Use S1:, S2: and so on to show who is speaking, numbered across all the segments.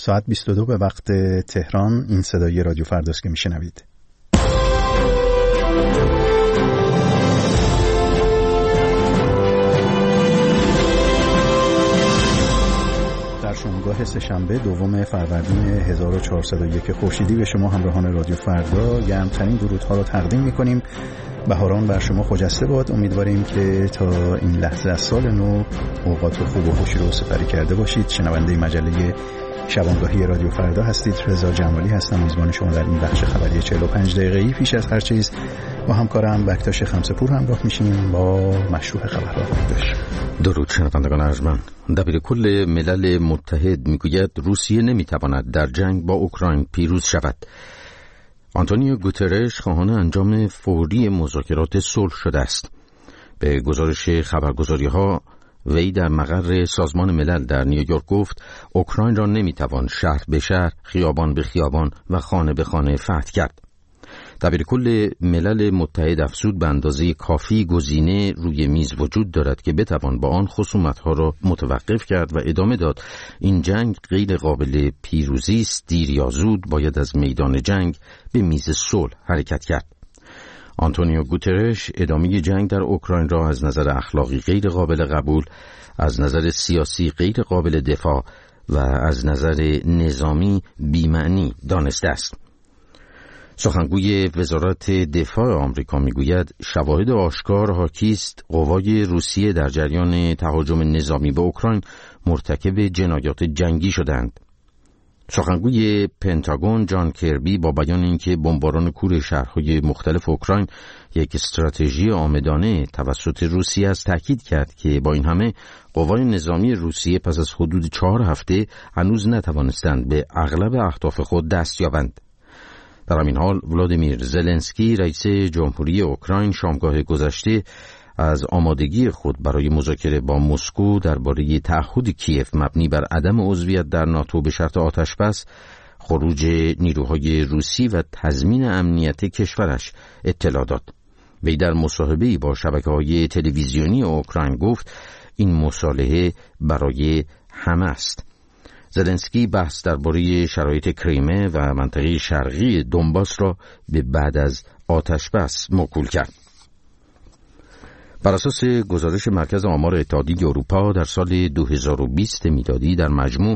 S1: ساعت 22 به وقت تهران. این صدای رادیو فرداست که میشنوید. در شامگاه سه‌شنبه دوم فروردین 1401 خورشیدی به شما همراهان رادیو فردا گرمترین درودها را تقدیم می‌کنیم. بهاران بر شما خجسته باد. امیدواریم که تا این لحظه از سال نو اوقات خوب و خوشی رو سپری کرده باشید. شنونده مجله شبانگاهی رادیو فردا هستید. رضا جمالی هستم، میزبان شما در این بخش خبری 45 دقیقه‌ای. پیش از هر چیز با همکارم بکتاش خمسه‌پور همراه میشیم با مشروع خبرها.
S2: درود شنوندگان ارجمند. دبیرکل ملل متحد میگوید روسیه نمیتواند در جنگ با اوکراین پیروز شود. آنتونیو گوترش خواهان انجام فوری مذاکرات صلح شده است. به گزارش خبرگزاری‌ها وی در مقر سازمان ملل در نیویورک گفت اوکراین را نمیتوان شهر به شهر، خیابان به خیابان و خانه به خانه فتح کرد. دبیرکل ملل متحد افزود به اندازه کافی گزینه روی میز وجود دارد که بتوان با آن خصومت‌ها را متوقف کرد و ادامه داد. این جنگ غیر قابل پیروزی است. دیر یا زود باید از میدان جنگ به میز صلح حرکت کرد. آنتونیو گوترش ادامه جنگ در اوکراین را از نظر اخلاقی غیر قابل قبول، از نظر سیاسی غیر قابل دفاع و از نظر نظامی بی‌معنی دانسته است. سخنگوی وزارت دفاع آمریکا میگوید شواهد آشکار حاکی است قوای روسیه در جریان تهاجم نظامی به اوکراین مرتکب جنایات جنگی شدند. سخنگوی پنتاگون جان کربی با بیان اینکه بمباران کور شهرهای مختلف اوکراین یک استراتژی عامدانه توسط روسیه است تاکید کرد که با این همه قوای نظامی روسیه پس از حدود 4 هفته هنوز نتوانستند به اغلب اهداف خود دست یابند. در همین حال ولادیمیر زلنسکی رئیس جمهوری اوکراین شامگاه گذشته از آمادگی خود برای مذاکره با مسکو درباره تعهد کیف مبنی بر عدم عضویت در ناتو به شرط آتشبس، خروج نیروهای روسی و تضمین امنیت کشورش اطلاع داد. وی در مصاحبه‌ای با شبکه‌های تلویزیونی اوکراین گفت این مصالحه برای همه است. زلنسکی بحث درباره شرایط کریمه و منطقه شرقی دونباس را به بعد از آتشبس موکول کرد. بر اساس گزارش مرکز آمار اتحادیه اروپا در سال 2020 میلادی در مجموع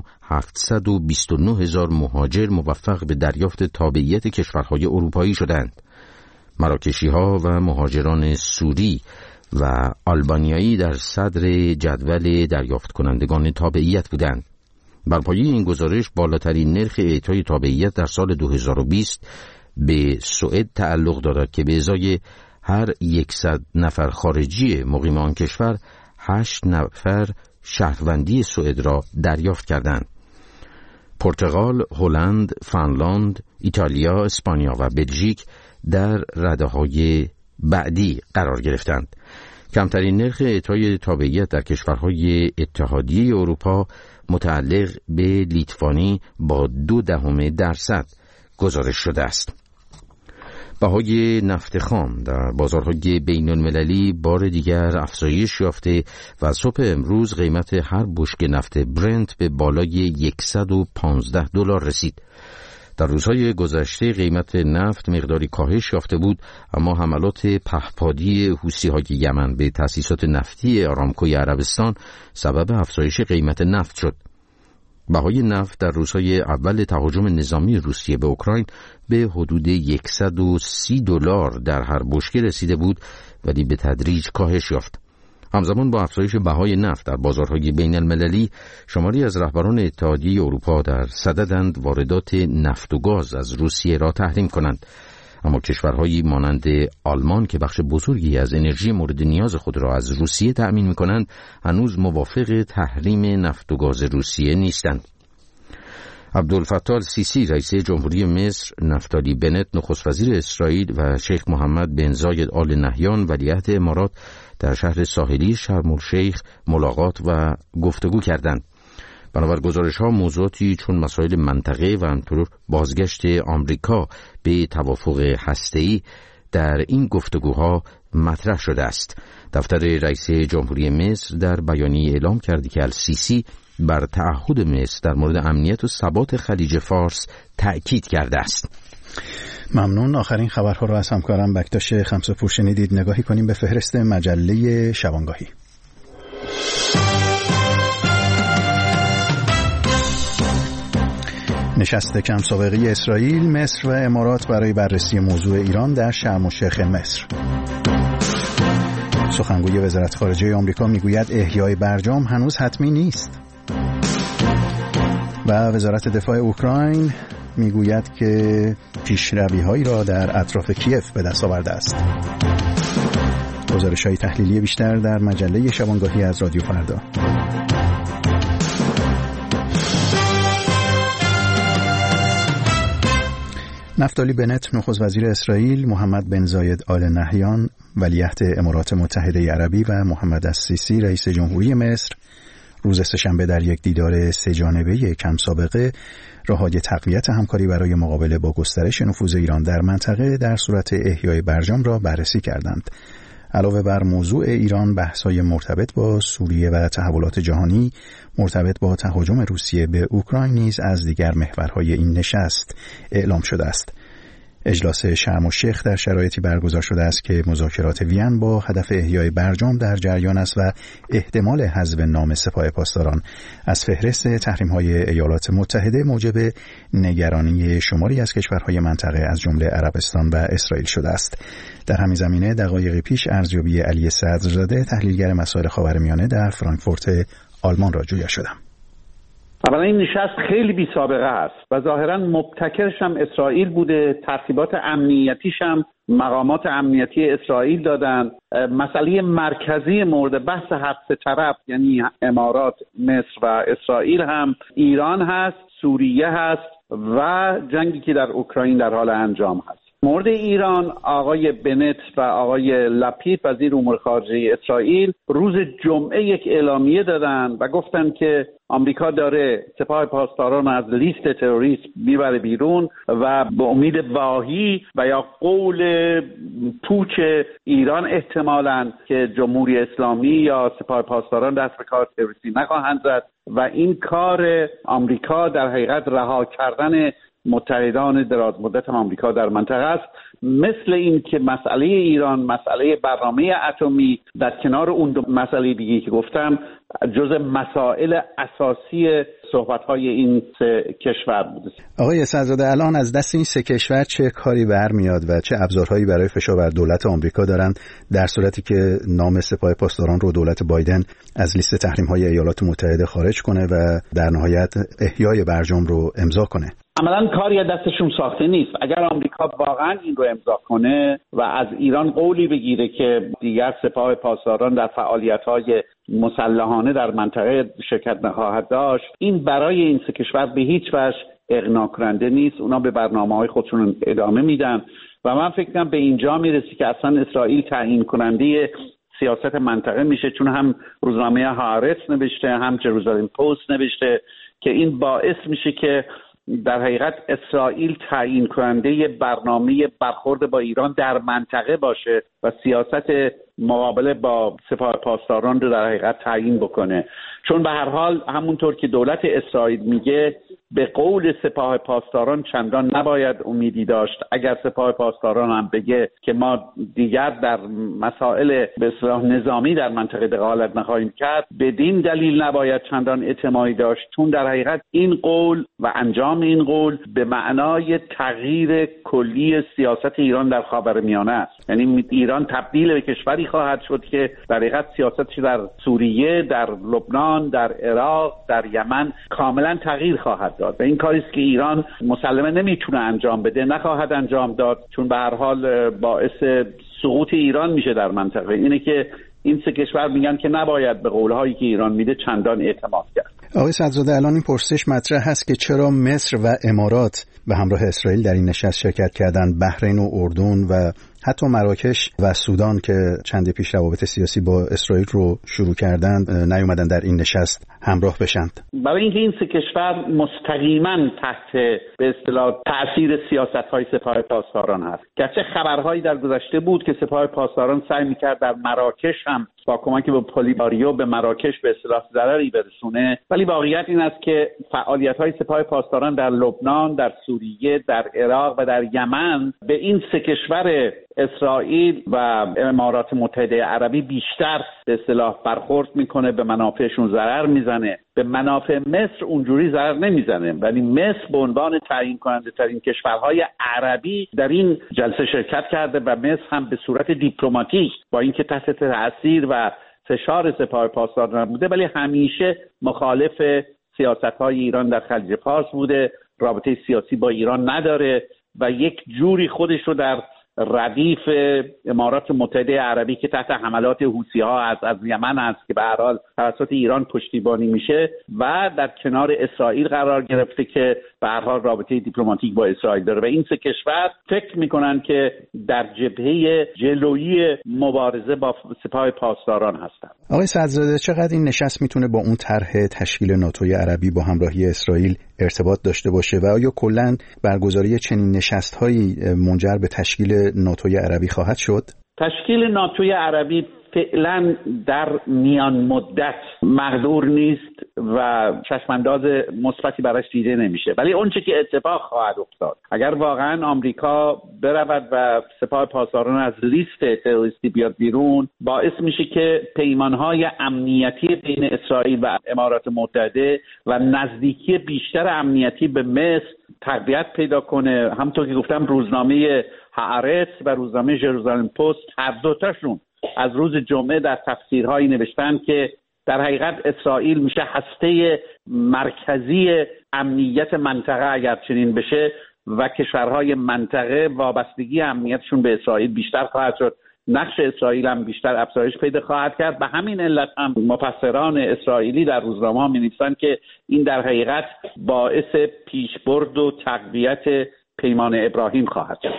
S2: 729,000 مهاجر موفق به دریافت تابعیت کشورهای اروپایی شدند. مراکشی‌ها و مهاجران سوری و آلبانیایی در صدر جدول دریافت کنندگان تابعیت بودند. بر پایه این گزارش بالاترین نرخ اعطای تابعیت در سال 2020 به سوئد تعلق دارد که به ازای هر 100 نفر خارجی مقیم آن کشور 8 نفر شهروندی سوئد را دریافت کردند. پرتغال، هلند، فنلاند، ایتالیا، اسپانیا و بلژیک در رده‌های بعدی قرار گرفتند. کمترین نرخ اعطای تابعیت در کشورهای اتحادیه اروپا متعلق به لیتوانی با 0.2% گزارش شده است. بهای نفت خام در بازارهای بین المللی بار دیگر افزایش یافته و صبح امروز قیمت هر بشکه نفت برنت به بالای $115 رسید. در روزهای گذشته قیمت نفت مقداری کاهش یافته بود، اما حملات پهپادی حوثی‌های یمن به تأسیسات نفتی آرامکوی عربستان سبب افزایش قیمت نفت شد. بهای نفت در روزهای اول تهاجم نظامی روسیه به اوکراین به حدود $130 در هر بشکه رسیده بود، ولی به تدریج کاهش یافت. همزمان با افزایش بهای نفت در بازارهای بین المللی، شماری از رهبران اتحادیه اروپا در صددند واردات نفت و گاز از روسیه را تحریم کنند. اما کشورهایی مانند آلمان که بخش بزرگی از انرژی مورد نیاز خود را از روسیه تأمین می‌کنند، هنوز موافق تحریم نفت و گاز روسیه نیستند. عبدالفتاح السیسی رئیس جمهوری مصر، نفتالی بنت نخست وزیر اسرائیل و شیخ محمد بن زاید آل نهیان ولیعهد امارات در شهر ساحلی شرم الشیخ ملاقات و گفتگو کردند. بنابر گزارش‌ها موضوعاتی چون مسائل منطقه و همینطور بازگشت آمریکا به توافق هسته‌ای در این گفتگوها مطرح شده است. دفتر رئیس جمهوری مصر در بیانیه اعلام کرده که السیسی بر تعهد مصر در مورد امنیت و ثبات خلیج فارس تأکید کرده است.
S1: ممنون. آخرین خبرها رو از همکارم بکتاش خمسه‌پور شنیدید. نگاهی کنیم به فهرست مجله شبانگاهی. نشست کم سابقه اسرائیل، مصر و امارات برای بررسی موضوع ایران در شرم الشیخ مصر. سخنگوی وزارت خارجه آمریکا میگوید احیای برجام هنوز حتمی نیست. و وزارت دفاع اوکراین میگوید که پیشروی‌هایی را در اطراف کیف به دست آورده است. گزارش‌های تحلیلی بیشتر در مجله شبانگاهی از رادیو فردا. نفتالی بنت نخست وزیر اسرائیل، محمد بن زاید آل نهیان ولیعهد امارات متحده عربی و محمد السیسی رئیس جمهوری مصر روز سه‌شنبه در یک دیدار سه‌جانبه کم سابقه راه‌های تقویت همکاری برای مقابله با گسترش نفوذ ایران در منطقه در صورت احیای برجام را بررسی کردند. علاوه بر موضوع ایران، بحث‌های مرتبط با سوریه و تحولات جهانی مرتبط با تهاجم روسیه به اوکراین نیز از دیگر محورهای این نشست اعلام شده است. اجلاس شرم الشیخ در شرایطی برگزار شده است که مذاکرات وین با هدف احیای برجام در جریان است و احتمال حذف نام سپاه پاسداران از فهرست تحریم‌های ایالات متحده موجب نگرانی شماری از کشورهای منطقه از جمله عربستان و اسرائیل شده است. در همین زمینه دقایقی پیش ارزیابی علی صدرزاده، تحلیلگر مسائل خاورمیانه در فرانکفورت آلمان را جویا شدم.
S3: اولا این نشست خیلی بی سابقه است و ظاهرا مبتکرش هم اسرائیل بوده. ترتیبات امنیتیش هم مقامات امنیتی اسرائیل دادن. مسئله مرکزی مورد بحث هر سه طرف، یعنی امارات، مصر و اسرائیل، هم ایران هست، سوریه هست و جنگی که در اوکراین در حال انجام هست. مورد ایران، آقای بنت و آقای لپید وزیر امور خارجه اسرائیل روز جمعه یک اعلامیه دادن و گفتن که آمریکا داره سپاه پاسداران از لیست تروریست میبره بیرون و به امید واهی و یا قول پوچ ایران احتمالاً که جمهوری اسلامی یا سپاه پاسداران دست به کار تروریستی نخواهند زد و این کار آمریکا در حقیقت رها کردن متحدان دراز مدت آمریکا در منطقه است. مثل این که مسئله ایران، مسئله برنامه اتمی در کنار اون دو مسئله دیگه که گفتم جزء مسائل اساسی صحبت‌های این سه کشور بود.
S1: آقای صدرزاده، الان از دست این سه کشور چه کاری برمیاد و چه ابزارهایی برای فشار بر دولت آمریکا دارند در صورتی که نام سپاه پاسداران رو دولت بایدن از لیست تحریم‌های ایالات متحده خارج کنه و در نهایت احیای برجام رو امضا کنه؟
S3: عملاً کاری دستشون ساخته نیست. اگر آمریکا واقعاً این رو امضا کنه و از ایران قولی بگیره که دیگر سپاه پاسداران در فعالیت‌های مسلحانه در منطقه شرکت نخواهد داشت، این برای این سه کشور به هیچ وجه اقناع کننده نیست. اونا به برنامه‌های خودشون ادامه میدن و من فکر کنم به اینجا میرسی که اصلا اسرائیل تعیین کننده سیاست منطقه میشه، چون هم روزنامه هارتز نوشته، هم جروزالم پست نوشته که این باعث میشه که در حقیقت اسرائیل تعیین کننده برنامه برخورد با ایران در منطقه باشه و سیاست مقابله با سپاه پاسداران رو در حقیقت تعیین بکنه. چون به هر حال همونطور که دولت اسرائیل میگه به قول سپاه پاسداران چندان نباید امیدی داشت. اگر سپاه پاسداران هم بگه که ما دیگر در مسائل به اصطلاح نظامی در منطقه دخالت نخواهیم کرد، بدین دلیل نباید چندان اعتمادی داشت، چون در حقیقت این قول و انجام این قول به معنای تغییر کلی سیاست ایران در خاورمیانه است. یعنی ایران تبدیل به کشوری خواهد شد که در حقیقت سیاستش در سوریه، در لبنان، در عراق، در یمن کاملا تغییر خواهد داد و این کاری است که ایران مسلماً نمیتونه انجام بده، نخواهد انجام داد، چون به هر حال باعث سقوط ایران میشه در منطقه. اینه که این سه کشور میگن که نباید به قولهایی که ایران میده چندان اعتماد کرد.
S1: آقای صدرزاده، الان این پرسش مطرح هست که چرا مصر و امارات به همراه اسرائیل در این نشست شرکت کردند، بحرین و اردن و حتی مراکش و سودان که چندی پیش روابط سیاسی با اسرائیل رو شروع کردند نیومدن در این نشست همراه بشند.
S3: برای اینکه این سه کشور مستقیما تحت به اصطلاح تأثیر سیاست‌های سپاه پاسداران هست. گرچه خبرهایی در گذشته بود که سپاه پاسداران سعی می‌کرد در مراکش هم با کمک به پلیساریو به مراکش به اصطلاح ضرری برسونه، ولی واقعیت این است که فعالیت‌های سپاه پاسداران در لبنان، در سوریه، در عراق و در یمن به این سه کشور اسرائیل و امارات متحده عربی بیشتر به اصطلاح برخورد میکنه، به منافعشون ضرر میزنه. به منافع مصر اونجوری ضرر نمیزنه، ولی مصر به عنوان تعیین کننده ترین کشورهای عربی در این جلسه شرکت کرده و مصر هم به صورت دیپلماتیک با اینکه تحت تاثیر و فشار سپاه پاسداران بوده، ولی همیشه مخالف سیاست‌های ایران در خلیج فارس بوده، رابطه سیاسی با ایران نداره و یک جوری خودش رو در ردیف امارات متحده عربی که تحت حملات حوثی‌ها از یمن است که به هر حال توسط ایران پشتیبانی میشه و در کنار اسرائیل قرار گرفته که به هر حال رابطه دیپلماتیک با اسرائیل داره و این سه کشور فکر میکنن که در جبهه جلویی مبارزه با سپاه پاسداران هستند.
S1: آقای صدرزاده، چقدر این نشست میتونه با اون طرح تشکیل ناتوی عربی با همراهی اسرائیل ارتباط داشته باشه و آیا کلاً برگزاری چنین نشست‌هایی منجر به تشکیل ناتوی عربی خواهد شد؟
S3: تشکیل ناتوی عربی فعلا در میان مدت مقدور نیست و چشمانداز مثبتی براش دیده نمیشه، ولی اونچه که اتفاق خواهد افتاد اگر واقعا آمریکا برود و سپاه پاسداران از لیست تروریستی بیاد بیرون، باعث میشه که پیمانهای امنیتی بین اسرائیل و امارات متحده و نزدیکی بیشتر امنیتی به مصر تقویت پیدا کنه. همونطور که گفتم روزنامه هآرتس و روزنامه ژروزالم پست هر دوتاشون از روز جمعه در تفسیرهایی نوشتن که در حقیقت اسرائیل میشه هسته مرکزی امنیت منطقه اگر چنین بشه و کشورهای منطقه وابستگی امنیتشون به اسرائیل بیشتر خواهد شد، نقش اسرائیل هم بیشتر افزایش پیدا خواهد کرد. به همین علت هم مفسران اسرائیلی در روزنامه‌ها می‌نویسن که این در حقیقت باعث پیشبرد و تقویت پیمان ابراهیم خواهد شد.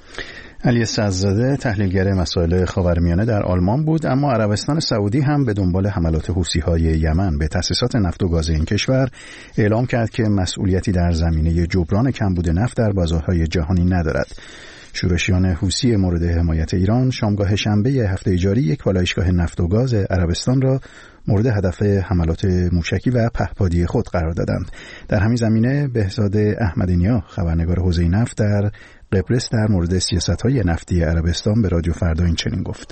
S1: علی صدرزاده تحلیلگر مسائل خاورمیانه در آلمان بود. اما عربستان سعودی هم به دنبال حملات حوثی‌های یمن به تأسیسات نفت و گاز این کشور اعلام کرد که مسئولیتی در زمینه جبران کمبود نفت در بازارهای جهانی ندارد. شورشیان حوثی مورد حمایت ایران شامگاه شنبه هفته جاری یک پالایشگاه نفت و گاز عربستان را مورد هدف حملات موشکی و پهپادی خود قرار دادند. در همین زمینه بهزاد احمدی‌نیا خبرنگار حوزه نفت در قبرس در مورد سیاست‌های نفتی عربستان به رادیو فردا این چنین گفت: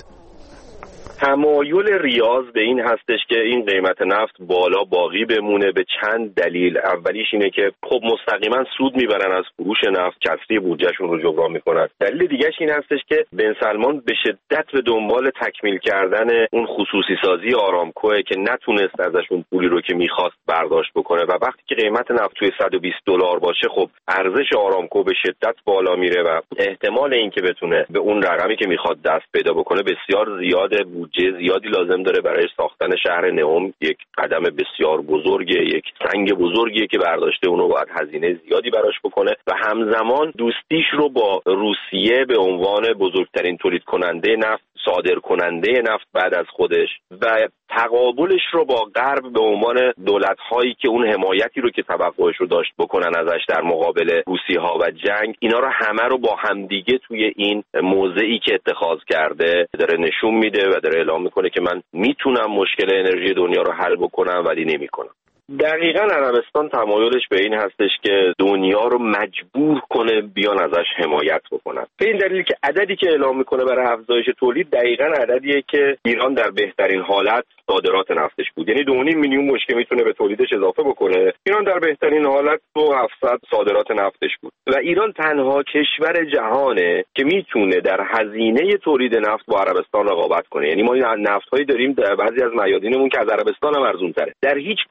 S4: تمایل ریاض به این هستش که این قیمت نفت بالا باقی بمونه به چند دلیل. اولیش اینه که خب مستقیما سود میبرن از فروش نفت، کسری بودجهشون رو جبران میکنن. دلیل دیگه‌اش این هستش که بن سلمان به شدت به دنبال تکمیل کردن اون خصوصی سازی آرامکوه که نتونست ازشون پولی رو که میخواست برداشت بکنه و وقتی که قیمت نفت توی $120 باشه خب ارزش آرامکو به شدت بالا میره و احتمال اینکه بتونه به اون رقمی که میخواد دست پیدا بکنه بسیار زیاده. بودجه زیادی لازم داره برای ساختن شهر نئوم، یک قدم بسیار بزرگه، یک سنگ بزرگیه که برداشته، اونو باید هزینه زیادی براش بکنه و همزمان دوستیش رو با روسیه به عنوان بزرگترین تولید کننده نفت، صادر کننده نفت بعد از خودش و تقابلش رو با غرب به عنوان دولت‌هایی که اون حمایتی رو که توقعش رو داشت بکنن ازش در مقابل روسی‌ها و جنگ، اینا رو همه رو با همدیگه توی این موضعی که اتخاذ کرده داره نشون میده و داره اعلام میکنه که من میتونم مشکل انرژی دنیا رو حل بکنم ولی نمیکنم. دقیقاً عربستان تمایلش به این هستش که دنیا رو مجبور کنه بیان ازش حمایت بکنن. به این دلیل که عددی که اعلام میکنه برای افزایش تولید دقیقاً عددیه که ایران در بهترین حالت صادرات نفتش بود، یعنی 2.5 میلیون بشکه میتونه به تولیدش اضافه بکنه. ایران در بهترین حالت 2700 صادرات نفتش بود و ایران تنها کشور جهانه که میتونه در هزینه تولید نفت با عربستان رقابت کنه. یعنی ما نفت‌هایی داریم در بعضی از میادینمون که از عربستان هم ارزان‌تره. در هیچ کجای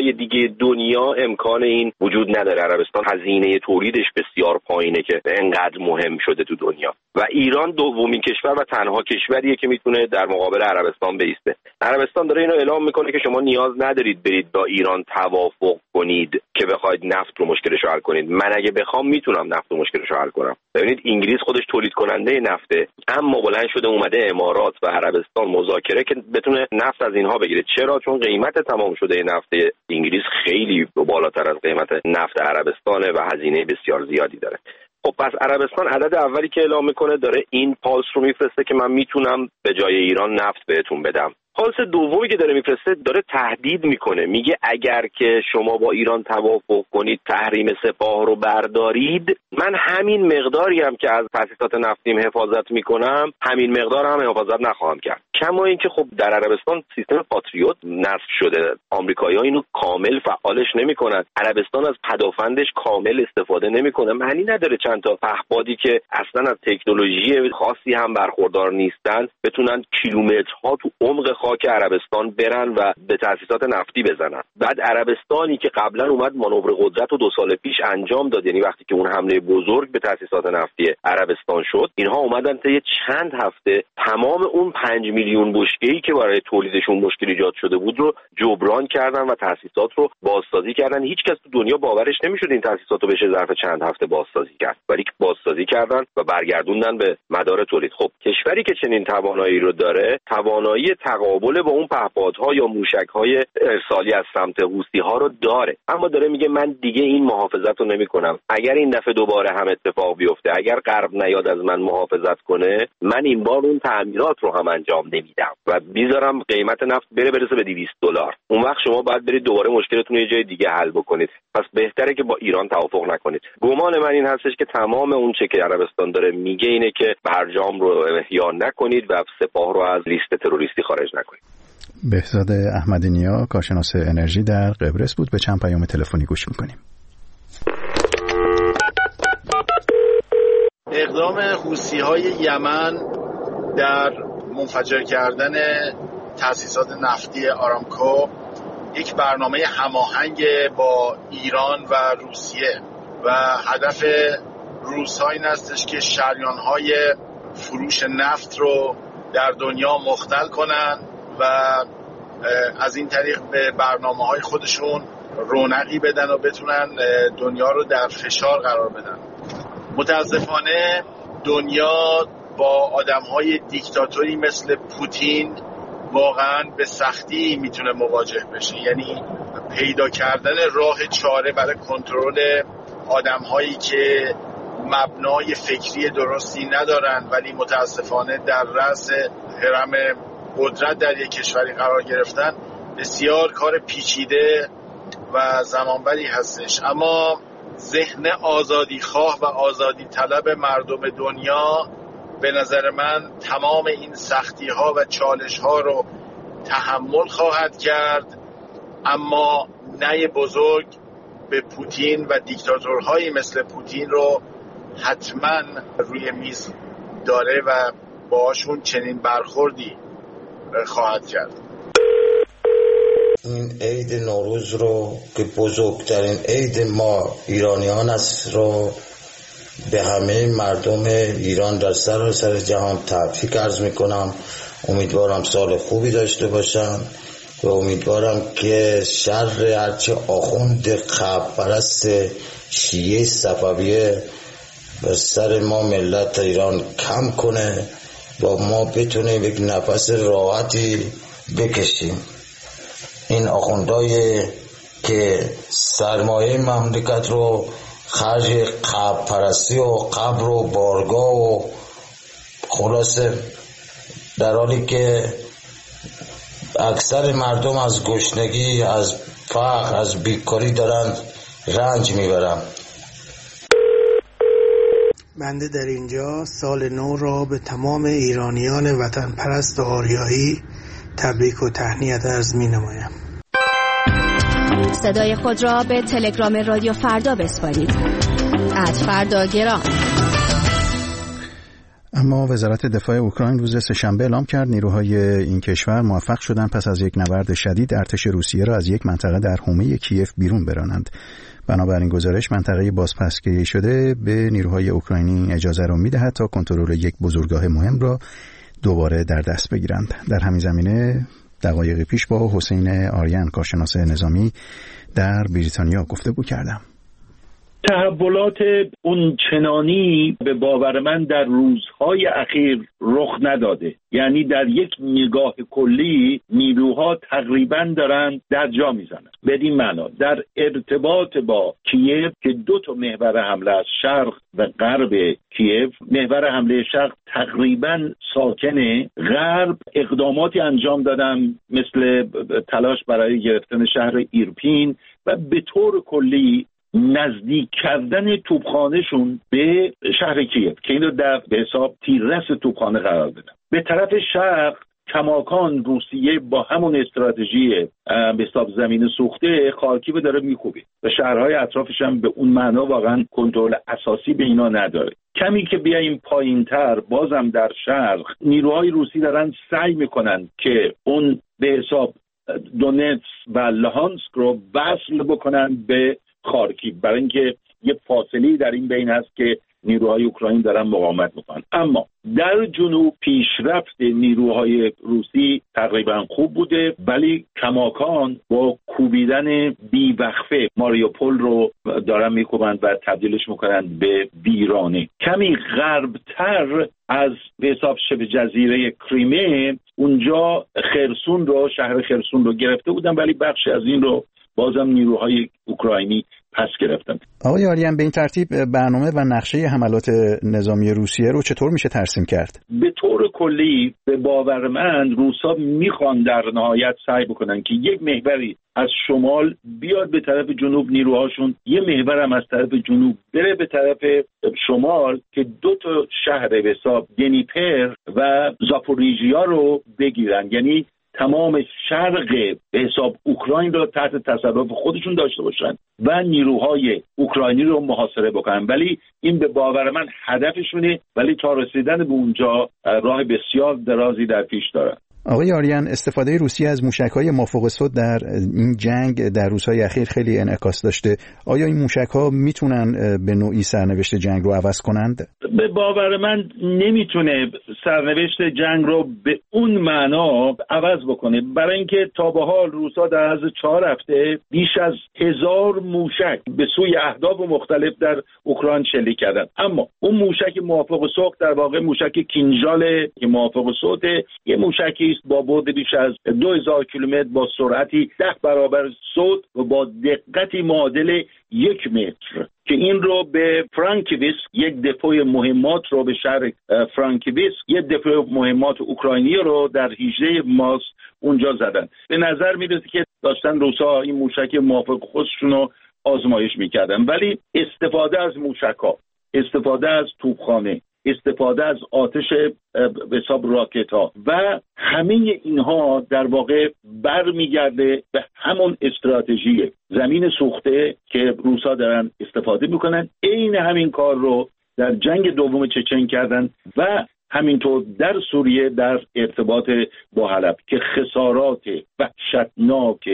S4: جای دیگه دنیا امکان این وجود نداره. عربستان هزینه تولیدش بسیار پایینه که انقدر مهم شده تو دنیا و ایران دومین کشور و تنها کشوریه که میتونه در مقابل عربستان بایسته. عربستان داره اینو اعلام میکنه که شما نیاز ندارید برید با ایران توافق کنید که بخواید نفت رو مشکلش رو حل کنید. من اگه بخوام میتونم نفت رو مشکلش رو حل کنم. ببینید انگلیس خودش تولید کننده نفته، اما بلند شده اومده امارات و عربستان مذاکره که بتونه نفت از اینها بگیره. چرا؟ چون قیمت تمام شده نفت انگلیس خیلی بالاتر از قیمت نفت عربستانه و هزینه بسیار زیادی داره. خب پس عربستان عدد اولی که اعلام میکنه داره این پالس رو میفرسته که من میتونم به جای ایران نفت بهتون بدم. پالس دومی که داره میفرسته داره تهدید میکنه، میگه اگر که شما با ایران توافق کنید تحریم سپاه رو بردارید، من همین مقداری هم که از تأسیسات نفتیم حفاظت میکنم همین مقدار هم حفاظت نخواهم کرد. کما اینکه خب در عربستان سیستم پاتریوت نصب شده، آمریکایی‌ها اینو کامل فعالش نمیکنن، عربستان از پدافندش کامل استفاده نمیکنه. معنی نداره چند تا پهپادی که اصلا از تکنولوژی خاصی هم برخوردار نیستن بتونن کیلومترها تو عمق خاک عربستان برن و به تأسیسات نفتی بزنن. بعد عربستانی که قبلا اومد مانور قدرت رو 2 سال پیش انجام داد، یعنی وقتی که اون حمله بزرگ به تأسیسات نفتی عربستان شد، اینها اومدن طی چند هفته تمام اون 5 میلیون بشکه‌ای که برای تولیدشون مشکل ایجاد شده بود رو جبران کردن و تأسیسات رو بازسازی کردن. هیچ کس تو دنیا باورش نمیشد این تأسیسات رو بشه ظرف چند هفته بازسازی کرد، ولی بازسازی کردن و برگردوندن به مدار تولید. خب کشوری که چنین توانایی رو داره، توانایی تقابل با اون پهپادها یا موشک‌های ارسالی از سمت حوثی‌ها رو داره، اما داره میگه من دیگه این محافظت رو نمی‌کنم. اگر این دفعه دوباره هم اتفاق بیفته، اگر غرب نیاد از من محافظت کنه، من این بار اون تعمیرات رو هم انجام نمیدم و میذارم قیمت نفت برسه به $200. اون وقت شما باید برید دوباره مشکلتون رو یه جای دیگه حل بکنید. پس بهتره که با ایران توافق نکنید. گمان من این هستش که تمام اون چه که عربستان داره میگه اینه که برجام رو احیا نکنید و سپاه رو از لیست تروریستی خارج نکنید.
S1: بهزاد احمدی نیا، کارشناس انرژی در قبرس بود. به چند پیام تلفنی گوش میکنیم.
S5: اقدام حوثی‌های یمن در منفجر کردن تأسیسات نفتی آرامکو یک برنامه هماهنگ با ایران و روسیه و هدف روس‌ها این هستش که شریان‌های فروش نفت رو در دنیا مختل کنن و از این طریق به برنامه‌های خودشون رونقی بدن و بتونن دنیا رو در فشار قرار بدن. متاسفانه دنیا با آدم‌های دیکتاتوری مثل پوتین واقعاً به سختی میتونه مواجه بشه، یعنی پیدا کردن راه چاره برای کنترل آدم‌هایی که مبنای فکری درستی ندارن ولی متاسفانه در رأس هرم قدرت در یک کشوری قرار گرفتن بسیار کار پیچیده و زمانبری هستش. اما ذهن آزادی خواه و آزادی طلب مردم دنیا به نظر من تمام این سختی ها و چالش ها رو تحمل خواهد کرد، اما نه بزرگ به پوتین و دیکتاتورهایی مثل پوتین رو حتما روی میز داره و باهاشون چنین برخوردی خواهد کرد.
S6: این عید نوروز رو که بزرگترین عید ما ایرانیان است رو به همه مردم ایران در سراسر جهان تبریک عرض میکنم. امیدوارم سال خوبی داشته باشن و امیدوارم که شر هرچه آخوند خبرست شیعه صفویه بر سر ما ملت ایران کم کنه و ما بتونیم یک نفس راحتی بکشیم. این آخوندهای که سرمایه مملکت رو خرج قبر پرستی و قبر و بارگاه و خلاصه، در حالی که اکثر مردم از گشنگی، از فقر، از بیکاری دارن رنج میبرن.
S7: بنده در اینجا سال نو را به تمام ایرانیان وطن پرست و آریایی تبریک و تهنیت عرض می نمایم.
S8: صدای خود را به تلگرام رادیو فردا بسپارید. @فرداگرام.
S1: اما وزارت دفاع اوکراین روز سه‌شنبه اعلام کرد نیروهای این کشور موفق شدند پس از یک نبرد شدید ارتش روسیه را از یک منطقه در حومه کیف بیرون برانند. بنابراین گزارش منطقه بازپسگیری شده به نیروهای اوکراینی اجازه را می‌دهد تا کنترل یک بزرگراه مهم را دوباره در دست بگیرند. در همین زمینه دقایقی پیش با حسین آریان کارشناس نظامی در بریتانیا گفتگو کردم.
S9: تحولات اون چنانی به باور من در روزهای اخیر رخ نداده، یعنی در یک نگاه کلی نیروها تقریبا دارن در جا میزنن. بدین معنا در ارتباط با کیف که 2 محور حمله از شرق و غرب کیف، محور حمله شرق تقریبا ساکنه، غرب اقداماتی انجام دادن مثل تلاش برای گرفتن شهر ایرپین و به طور کلی نزدیک کردن توپخانهشون به شهر کیف که این رو در به حساب تیررس توپخانه قرار بدن. به طرف شرق کماکان روسیه با همون استراتژی به حساب زمین سوخته خارکیو داره میکوبه و شهرهای اطرافش هم به اون معنا واقعا کنترل اساسی به اینا نداره. کمی که بیایم پایینتر بازم در شرق نیروهای روسی دارن سعی میکنن که اون به حساب دونتس و لوهانسک رو وصل بکنن به خارکیو، برای اینکه یه فاصله در این بین هست که نیروهای اوکراین دارن مقاومت میکنن. اما در جنوب پیشرفت نیروهای روسی تقریبا خوب بوده، ولی کماکان با کوبیدن بیوقفه ماریوپول رو دارن میکوبن و تبدیلش میکنن به ویرانه. کمی غربتر از به حساب شبه جزیره کریمه اونجا شهر خرسون رو گرفته بودن، ولی بخشی از این رو بازم نیروهای اوکراینی پس گرفتن.
S1: آقای آریان، به این ترتیب برنامه و نقشه حملات نظامی روسیه رو چطور میشه ترسیم کرد؟
S9: به طور کلی به باور من روسا میخوان در نهایت سعی بکنن که یک محوری از شمال بیاد به طرف جنوب نیروهاشون، یه محور هم از طرف جنوب بره به طرف شمال که 2 شهر به حساب دنیپر و زاپوریژیا رو بگیرن، یعنی تمام شرق به حساب اوکراین رو تحت تصرف خودشون داشته باشن و نیروهای اوکراینی رو محاصره بکنن. ولی این به باور من هدفشونه، ولی تا رسیدن به اونجا راه بسیار درازی در پیش دارن.
S1: آقای آریان، استفاده روسیه از موشک‌های مافوق صد در این جنگ در روزهای اخیر خیلی انعکاس داشته. آیا این موشک‌ها میتونن به نوعی سرنوشت جنگ رو عوض کنند؟
S9: به باور من نمیتونه سرنوشت جنگ رو به اون معنا عوض بکنه، برای اینکه تا به حال روسا در از 4 هفته بیش از 1000 موشک به سوی اهداف مختلف در اوکراین شلیک کردن. اما اون موشک موافق صد در واقع موشک کینژال که موافق صد یه موشکی با بعد بیش از 2000 کیلومتر با سرعتی 10 برابر صوت و با دقتی معادل 1 متر که این رو به فرانکیویسک، یک دپوی مهمات رو به شهر فرانکیویسک، یک دپوی مهمات اوکراینی رو در حیطه ماس اونجا زدن. به نظر میرسه که داشتن روسا این موشک موافق خودشون رو آزمایش میکردن، ولی استفاده از موشک‌ها، استفاده از توپخانه، استفاده از آتش به حساب راکت‌ها و همه اینها در واقع برمیگرده به همون استراتژی زمین سوخته که روسا دارن استفاده میکنن. عین همین کار رو در جنگ دوم چچن کردن و همینطور در سوریه در ارتباط با حلب که خسارات وحشتناک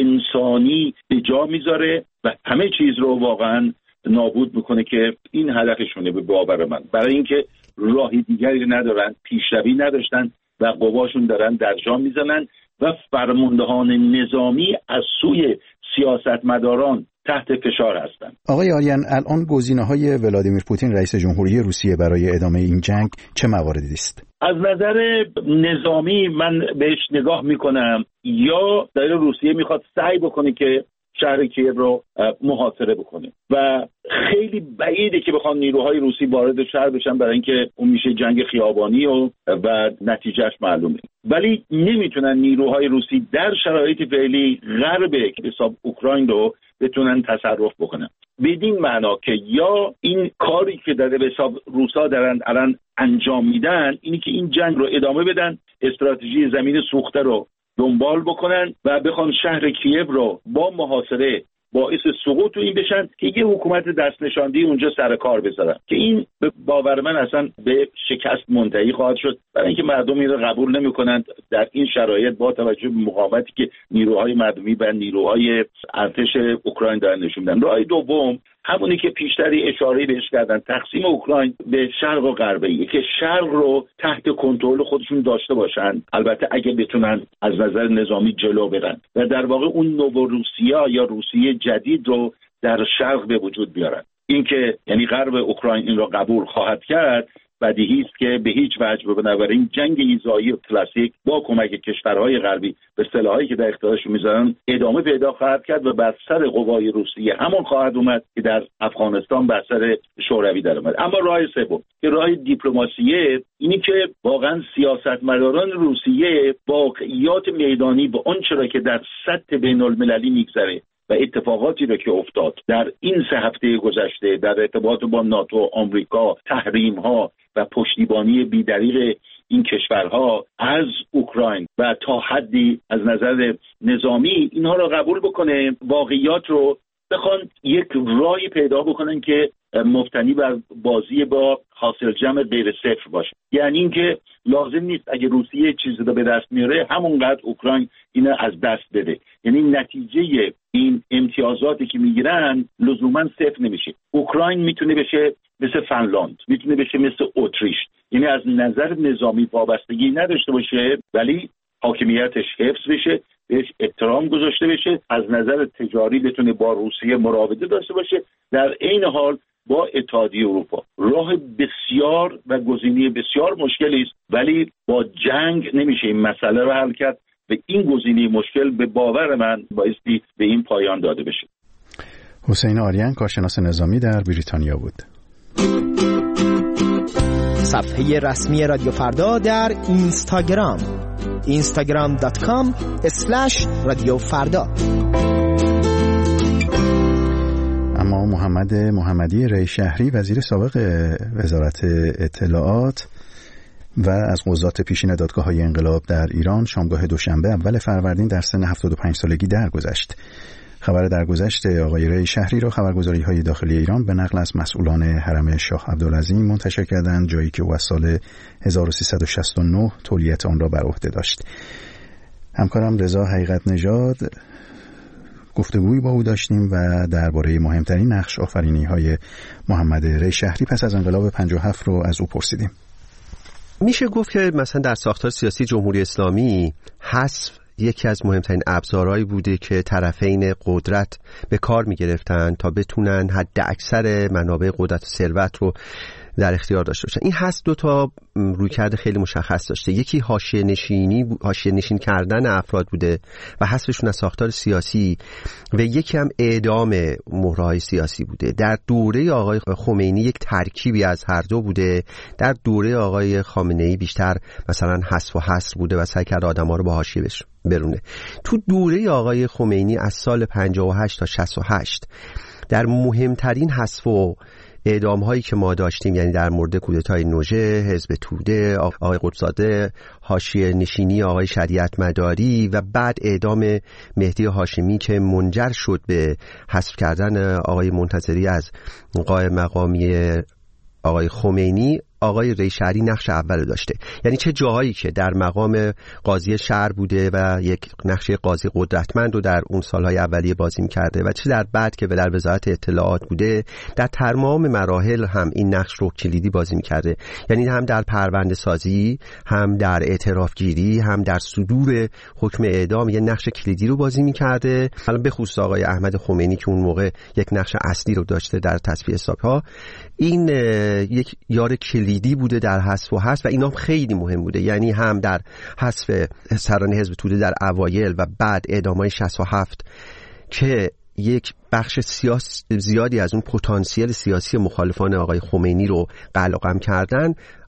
S9: انسانی به جا میذاره و همه چیز رو واقعا نابود میکنه که این هدفشونه به باور من، برای اینکه راهی دیگری ندارن، پیشروی نداشتن و قواشون دارن در جا میزنن و فرماندهان نظامی از سوی سیاستمداران تحت فشار هستن.
S1: آقای آریان، الان گزینه‌های ولادیمیر پوتین رئیس جمهوری روسیه برای ادامه این جنگ چه مواردی است؟
S9: از نظر نظامی من بهش نگاه میکنم یا داره روسیه میخواد سعی بکنه که شهر کیف رو محاصره بکنه و خیلی بعیده که بخوان نیروهای روسی وارد شهر بشن، برای اینکه اون میشه جنگ خیابانی و نتیجهش معلومه. ولی نمیتونن نیروهای روسی در شرایط فعلی غرب حساب اوکراین رو بتونن تصرف بکنن، بدین معنا که یا این کاری که در حساب روسا دارن الان انجام میدن اینی که این جنگ رو ادامه بدن، استراتژی زمین سوخته رو دنبال بکنن و بخوان شهر کیف رو با محاصره باعث سقوط این بشن که یه حکومت دست نشاندهی اونجا سر کار بذارن که این به باور من اصلا به شکست منتهی خواهد شد، برای اینکه مردم این رو قبول نمی‌کنند در این شرایط با توجه به مقاومتی که نیروهای مردمی و نیروهای ارتش اوکراین دارن نشون میدن. راه دوم همونی که پیشتری اشاره بهش کردن، تقسیم اوکراین به شرق و غربی، که شرق رو تحت کنترل خودشون داشته باشن، البته اگه بتونن از نظر نظامی جلو برن و در واقع اون نوروسیا یا روسیه جدید رو در شرق به وجود بیارن. این که یعنی غرب اوکراین این رو قبول خواهد کرد بدیهی است که به هیچ وجه بنابراین جنگ ایذایی کلاسیک با کمک کشورهای غربی به سلاحایی که در اختیارشون میذارن ادامه پیدا خواهد کرد و بر سر قوای روسیه همون خواهد اومد که در افغانستان بر سر شوروی در اومد. اما راه سوم که راه دیپلماسیه، اینی که واقعا سیاستمداران روسیه واقعیات میدانی و آنچه را که در سطح بین المللی میگذره و اتفاقاتی رو که افتاد در این 3 هفته گذشته در ارتباط با ناتو، آمریکا، تحریم‌ها و پشتیبانی بی‌دریغ این کشورها از اوکراین و تا حدی از نظر نظامی اینها رو قبول بکنه، واقعیات رو بخوان یک راهی پیدا بکنن که مبتنی بر بازی با حاصل جمع غیر صفر باشه. یعنی اینکه لازم نیست اگه روسیه چیزی رو به دست میاره همونقدر اوکراین اینو از دست بده، یعنی نتیجه این امتیازاتی که میگیرن لزوما صفر نمیشه. اوکراین میتونه بشه مثل فنلاند، میتونه بشه مثل اتریش، یعنی از نظر نظامی وابستگی نداشته باشه ولی حاکمیتش حفظ بشه، بهش احترام گذاشته بشه، از نظر تجاری بتونه با روسیه مراوده داشته باشه، در عین حال با اتحادیه اروپا. راه بسیار و گزینه بسیار مشکلی است ولی با جنگ نمیشه این مسئله رو حل کرد و این گزینه مشکل به باور من بایستی به این پایان داده بشه.
S1: حسین آریان کارشناس نظامی در بریتانیا بود.
S10: صفحه رسمی رادیو فردا در اینستاگرام instagram.com/رادیوفردا.
S1: اما محمد محمدی ری شهری وزیر سابق وزارت اطلاعات و از قضات پیشین دادگاه‌های انقلاب در ایران شامگاه دوشنبه اول فروردین در سن 75 سالگی درگذشت. خبر درگذشت آقای ری شهری را خبرگزاری‌های داخلی ایران به نقل از مسئولان حرم شاه عبدالعظیم منتشر کردند، جایی که او از سال 1369 تولیت آن را بر عهده داشت. همکارم رضا حقیقت نژاد گفتگویی با او داشتیم و درباره مهمترین نقش آفرینی‌های محمد ری شهری پس از انقلاب 57 رو از او پرسیدیم.
S11: میشه گفت که مثلا در ساختار سیاسی جمهوری اسلامی حذف یکی از مهمترین ابزارهایی بوده که طرفین قدرت به کار میگرفتن تا بتونن حد اکثر منابع قدرت و ثروت رو در اختیار داشته باشن. این حذف 2 تا رویکرد خیلی مشخص داشته. یکی حاشیه نشین کردن افراد بوده و حذفشون از ساختار سیاسی و یکی هم اعدام مهره‌های سیاسی بوده. در دوره آقای خمینی یک ترکیبی از هر دو بوده. در دوره آقای خامنه‌ای بیشتر مثلا حذف و حصر بوده و سعی کرد آدم‌ها رو با حاشیه برونه. تو دوره آقای خمینی از سال 58 تا 68 در مهمترین حذف و اعدام هایی که ما داشتیم، یعنی در مورد کودتای نوژه، حزب توده، آقای قطب‌زاده، حاشیه نشینی آقای شریعت مداری و بعد اعدام مهدی هاشمی که منجر شد به حذف کردن آقای منتظری از قائم مقامی آقای خمینی، آقای ری شهری نقش اول داشته. یعنی چه جاهایی که در مقام قاضی شهر بوده و یک نقش قاضی قدرتمند رو در اون سالهای اولیه بازی می‌کرده و چه در بعد که در وزارت اطلاعات بوده در تمام مراحل هم این نقش رو کلیدی بازی می‌کرده. یعنی هم در پرونده سازی، هم در اعتراف گیری، هم در صدور حکم اعدام یه نقش کلیدی رو بازی می‌کرده. حالا به خصوص آقای احمد خمینی که اون موقع یک نقش اصلی رو داشته در تصفیه حساب‌ها، این یک یار کلیدی بوده در حذف و حذف و اینا خیلی مهم بوده. یعنی هم در حذف سران حزب توده در اوایل و بعد اعدام‌های 67 که یک بخش زیادی از اون پتانسیل سیاسی مخالفان آقای خمینی رو قلقم کردن،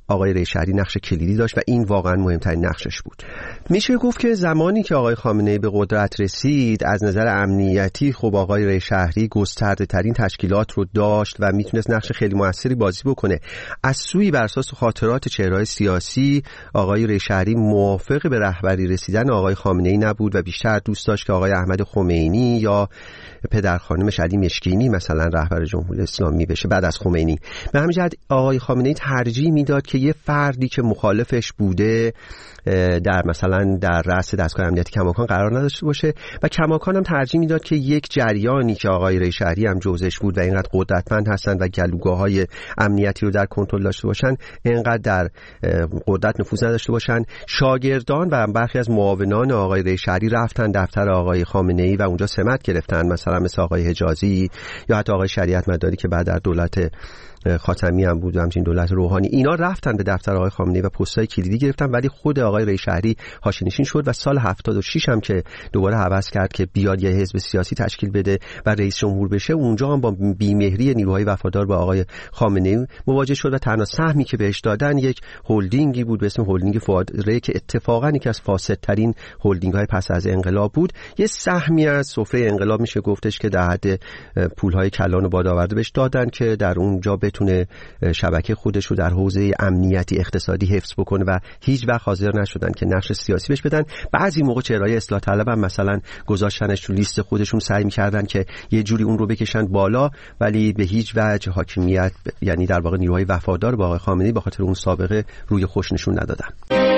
S11: آقای ریشهری نقش کلیدی داشت و این واقعا مهمترین نقشش بود. میشه گفت که زمانی که آقای خامنه‌ای به قدرت رسید از نظر امنیتی خب آقای ریشهری گسترده ترین تشکیلات رو داشت و میتونست نقش خیلی موثری بازی بکنه. از سوی بر اساس خاطرات چهره‌های سیاسی آقای ریشهری موافق به رهبری رسیدن آقای خامنه‌ای نبود و بیشتر دوست داشت که آقای احمد خمینی یا پدرخوانمش علی مشکینی مثلا رهبر جمهوری اسلامی بشه بعد از خمینی. به همین جهت آقای خامنه‌ای ترجیح میداد که یه فردی که مخالفش بوده در مثلا در رأس دستگاه امنیتی کماکان قرار نداشته باشه و کماکان هم ترجیح میداد که یک جریانی که آقای ریشهری هم جزءش بود و اینقدر قدرتمند هستن و گلوگاه‌های امنیتی رو در کنترل داشته باشن اینقدر در قدرت نفوذ نداشته باشن. شاگردان و برخی از معاونان آقای ریشهری رفتن دفتر آقای خامنه‌ای و اونجا سمت گرفتن، مثلا مثل آقای حجازی یا حتی آقای شریعت مداری که بعد در دولت خاتمی هم بود و همچنین دولت روحانی، اینا رفتن به دفتر آقای خامنه‌ای و پست‌های کلیدی گرفتن، ولی خود آقای ریشهری حاشیه‌نشین شد و سال 76 هم که دوباره هوس کرد که بیاد یه حزب سیاسی تشکیل بده و رئیس جمهور بشه، اونجا هم با بی‌مهری نیروهای وفادار به آقای خامنه‌ای مواجه شد و تنها سهمی که بهش دادن یک هلدینگی بود به اسم هلدینگ فؤاد ری که اتفاقاً یکی از فاسدترین هلدینگ‌های پس از انقلاب بود. یه سهمی از سفره انقلاب میشه گفتش که در حد پول‌های کلان و بادآورده بهش دادن که در اونجا بتونه شبکه خودش رو در حوزه امنیتی اقتصادی حفظ بکنه و هیچ وقت حاضر نشدن که نقش سیاسی بهش بدن. بعضی موقع چهره‌های اصلاح طلب هم مثلا گذاشتنش تو لیست خودشون، سعی می‌کردن که یه جوری اون رو بکشن بالا، ولی به هیچ وجه حاکمیت یعنی در واقع نیروهای وفادار به آقای خامنه‌ای به خاطر اون سابقه روی خوش نشون ندادن.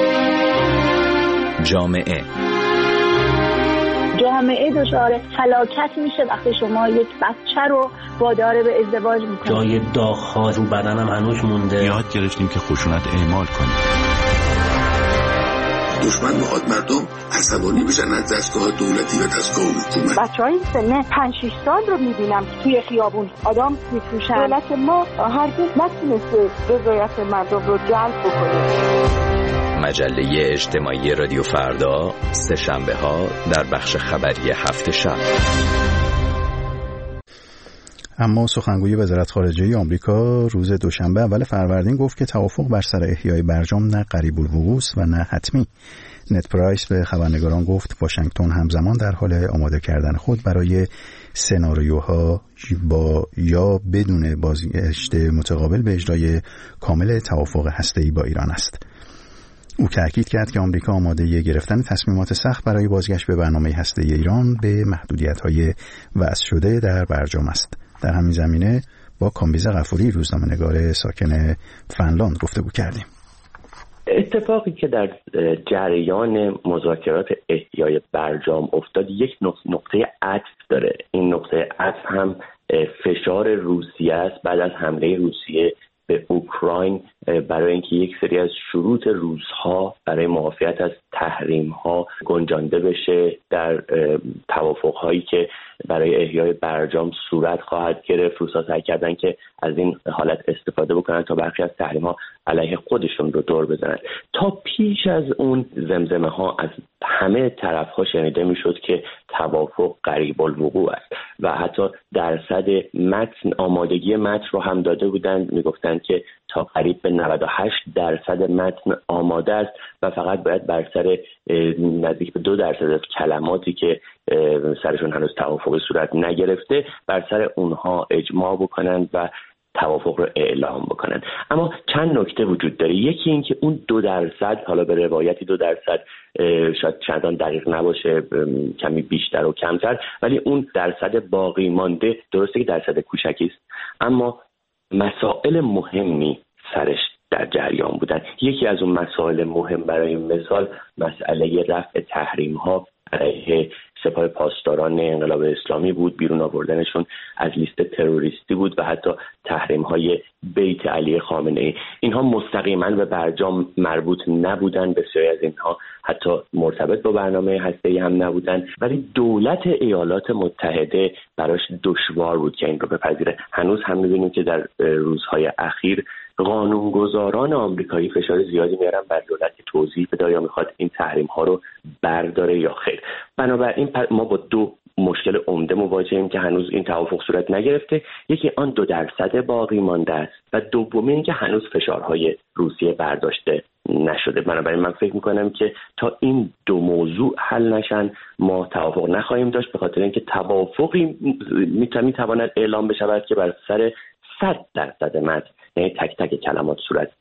S12: جامعه دچار هلاکت میشه وقتی شما یک بچه رو وادار به ازدواج میکنید.
S13: جای داغ‌ها رو بدنم هنوز مونده.
S14: یاد گرفتیم که خشونت اعمال کنیم.
S15: دشمن میخواد مردم عصبانی بشن از دستگاه دولتی و دستگاه حکومت.
S16: بچهای سن 5-6 سال رو میبینم توی خیابون آدم میفروشن. دولت ما هرگز نتونسته رضایت مردم رو جلب بکنه.
S17: مجله اجتماعی رادیو فردا سه شنبه ها در بخش خبری هفت شب.
S1: اما سخنگوی وزارت خارجه آمریکا روز دوشنبه اول فروردین گفت که توافق بر سر احیای برجام نه قریب الوقوع است و نه حتمی. نت پرایس به خبرنگاران گفت واشنگتن همزمان در حال آماده کردن خود برای سناریوها با یا بدون بازگشت متقابل به اجرای کامل توافق هسته‌ای با ایران است. او تاکید کرد که آمریکا آماده گرفتن تصمیمات سخت برای بازگشت به برنامه هسته‌ای ایران به محدودیت‌های وضع شده در برجام است. در همین زمینه با کامبیز غفوری روزنامه‌نگار ساکن فنلاند گفتگو کردیم.
S18: اتفاقی که در جریان مذاکرات احیای برجام افتاد یک نقطه عطف داره. این نقطه عطف هم فشار روسیه است بعد از حمله روسیه به اوکراین برای اینکه یک سری از شروط روس‌ها برای معافیت از تحریم‌ها گنجانده بشه در توافق‌هایی که برای احیای برجام صورت خواهد گرفت. روس‌ها سعی کردن که از این حالت استفاده بکنن تا برخی از تحریم‌ها علیه خودشون رو دور بزنن. تا پیش از اون زمزمه‌ها از همه طرف‌ها شنیده می‌شد که توافق قریب الوقوع است و حتی درصد متن آمادگی متن رو هم داده بودن، میگفتن که تا قریب به 98% متن آماده است و فقط باید بر سر نزدیک به 2% از کلماتی که سرشون هنوز توافق صورت نگرفته بر سر اونها اجماع بکنن و توافق رو اعلام بکنن. اما چند نکته وجود داره. یکی این که اون 2% حالا به روایتی 2% شاید چندان دقیق نباشه، کمی بیشتر و کمتر، ولی اون درصد باقی مانده درسته که درصد کوچکی است اما مسائل مهمی سرش در جریان بودن. یکی از اون مسائل مهم برای مثال مسئله رفع تحریم ها علیه سپاه پاسداران انقلاب اسلامی بود، بیرون آوردنشون از لیست تروریستی بود و حتی تحریم های بیت علی خامنه ای. اینها مستقیما به برجام مربوط نبودن، بسیاری از اینها حتی مرتبط با برنامه هسته‌ای هم نبودن، ولی دولت ایالات متحده براش دشوار بود که این رو بپذیره. هنوز هم می‌بینیم که در روزهای اخیر قانونگذاران آمریکایی فشار زیادی میارن بر دولت که توضیح بده یا میخواد این تحریم ها رو برداره یا خیر. بنابراین ما با دو مشکل عمده مواجهیم که هنوز این توافق صورت نگرفته. یکی آن 2% باقی مانده است و دومی این که هنوز فشارهای روسیه برداشته نشده. بنابراین من فکر میکنم که تا این دو موضوع حل نشن ما توافق نخواهیم داشت، به خاطر اینکه توافقی میتواند اعلام بشود که بر سر 100% متن، یعنی تک تک کلمات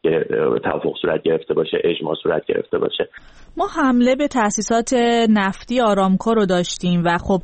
S18: توافق صورت گرفته باشه، اجماع صورت گرفته باشه.
S19: ما حمله به تأسیسات نفتی آرامکو رو داشتیم و خب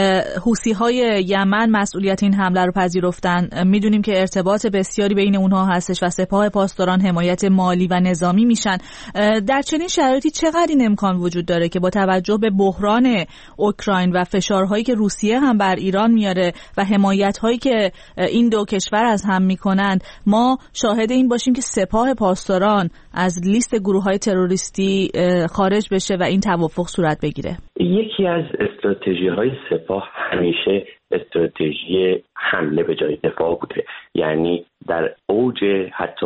S19: حوثی‌های یمن مسئولیت این حمله رو پذیرفتن. میدونیم که ارتباط بسیاری بین اونها هستش و سپاه پاسداران حمایت مالی و نظامی میشن. در چنین شرایطی چقدر این امکان وجود داره که با توجه به بحران اوکراین و فشارهایی که روسیه هم بر ایران میاره و حمایت‌هایی که این دو کشور از هم میکنند، ما شاهد این باشیم که سپاه پاسداران از لیست گروه‌های تروریستی خارج بشه و این توافق صورت بگیره؟
S18: یکی از استراتژی‌های سپاه همیشه استراتژی حمله به جای دفاع بوده. یعنی در اوج حتی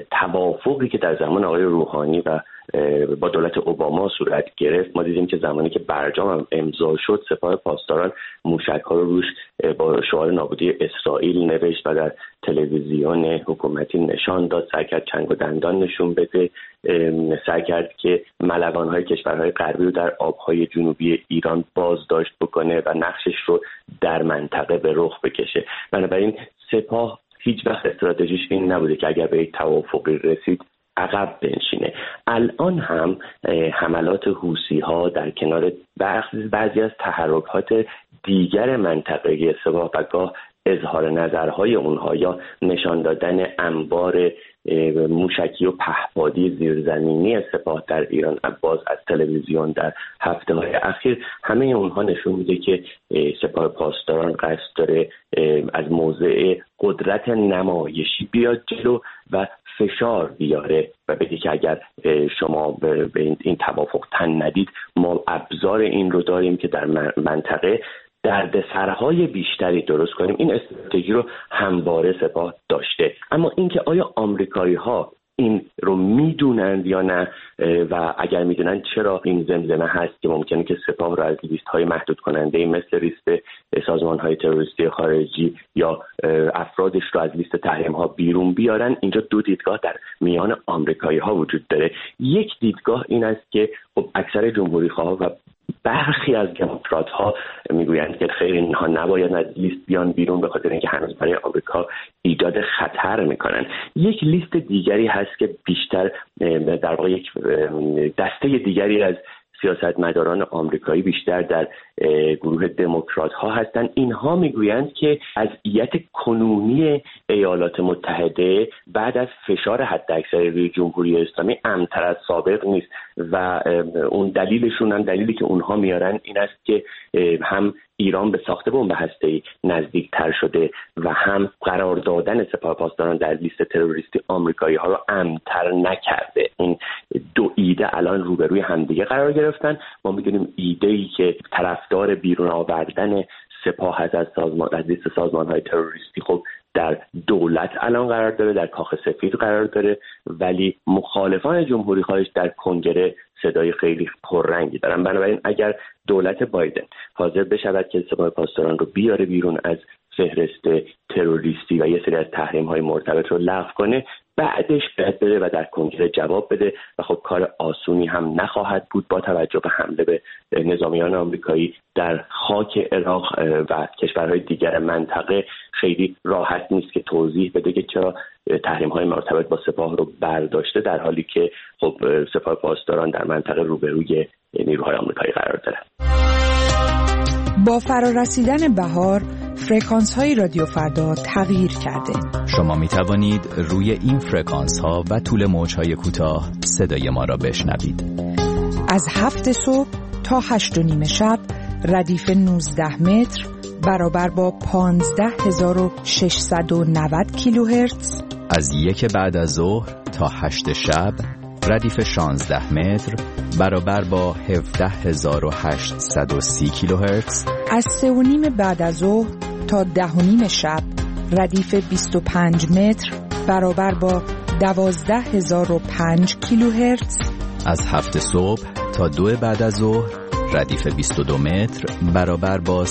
S18: توافقی که در زمان آقای روحانی و با دولت اوباما صورت گرفت، ما دیدیم که زمانی که برجام امضا شد سپاه پاسداران موشک‌ها رو روش با شعار نابودی اسرائیل نوشت و در تلویزیون حکومتی نشان داد، سعی کرد چنگ و دندان نشون بده، سعی کرد که ملوان‌های کشورهای غربی رو در آب‌های جنوبی ایران بازداشت بکنه و نقشش رو در منطقه به رخ بکشه. بنابراین سپاه هیچ وقت استراتژیش این نبوده که اگر به یک توافقی رسید عقب بنشینه. الان هم حملات حوثی‌ها در کنار بعضی از تحرکات دیگر منطقه‌ای سپاه و گاه اظهار نظرهای اونها یا نشان دادن انبار موشکی و پهپادی زیرزمینی سپاه در ایران باز از تلویزیون در هفته‌های اخیر، همه اونها نشون میده که سپاه پاسداران قصد داره از موضع قدرت نمایشی بیاد جلو و فشار بیاره و بگه که اگر شما به این توافق تن ندید ما ابزار این رو داریم که در منطقه دردسرهای بیشتری درست کنیم. این استراتژی رو همواره سپاه داشته. اما اینکه آیا آمریکایی‌ها این رو میدونند یا نه و اگر میدونن چرا این زمزمه هست که ممکنه که سپاه رو از لیست‌های محدود کننده مثل لیست سازمان‌های تروریستی خارجی یا افرادش رو از لیست تحریم‌ها بیرون بیارن. اینجا دو دیدگاه در میان آمریکایی‌ها وجود داره. یک دیدگاه این است که خب اکثر جمهوری‌خواها و برخی از دموکرات‌ها میگویند که خیر اینها نباید از لیست بیان بیرون به خاطر اینکه هنوز برای آمریکا ایجاد خطر میکنن. یک لیست دیگری هست که بیشتر در واقع یک دسته دیگری از سیاستمداران آمریکایی بیشتر در گروه دموکرات ها هستند. اینها میگویند که وضعیت کنونی ایالات متحده بعد از فشار حداکثری روی جمهوری اسلامی امن‌تر از سابق نیست و اون دلیلشون هم دلیلی که اونها میارن این است که هم ایران به ساخت بمب هسته‌ای نزدیکتر شده و هم قرار دادن سپاه پاسداران در لیست تروریستی آمریکایی‌ها رو امن‌تر نکرده. این دو ایده الان روبروی همدیگه قرار گرفتن. ما می‌دونیم ایده‌ای که طرفدار بیرون آوردن سپاه از لیست سازمان‌های تروریستی خب در دولت الان قرار داره، در کاخ سفید قرار داره، ولی مخالفان جمهوری خواهش در کنگره صدای خیلی پررنگی دارن. بنابراین اگر دولت بایدن حاضر بشود که سپاه پاسداران رو بیاره بیرون از فهرست تروریستی و یه سری از تحریم‌های مرتبط رو لغو کنه، بعدش بره و در کنگره جواب بده و خب کار آسونی هم نخواهد بود با توجه به حمله به نظامیان آمریکایی در خاک عراق و کشورهای دیگر منطقه. خیلی راحت نیست که توضیح بده که چرا تحریم‌های مرتبط با سپاه رو برداشته در حالی که خب سپاه پاسداران در منطقه روبروی نیروهای آمریکایی قرار داره.
S20: با فرارسیدن بهار فرکانس‌های رادیو فردا تغییر کرده.
S17: شما می توانید روی این فرکانس‌ها و طول موج‌های کوتاه صدای ما را بشنوید.
S20: از 7 صبح تا 8:30 شب ردیف 19 متر برابر با 15690 کیلوهرتز.
S17: از 1 بعد از ظهر تا 8 شب ردیف 16 متر برابر با 17830 کیلوهرتز.
S20: از 3:30 بعد از ظهر تا 10:30 شب ردیف 25 متر برابر با 12005 کیلوهرتز.
S17: از 7 صبح تا 2 بعد از ظهر ردیف 22 متر برابر با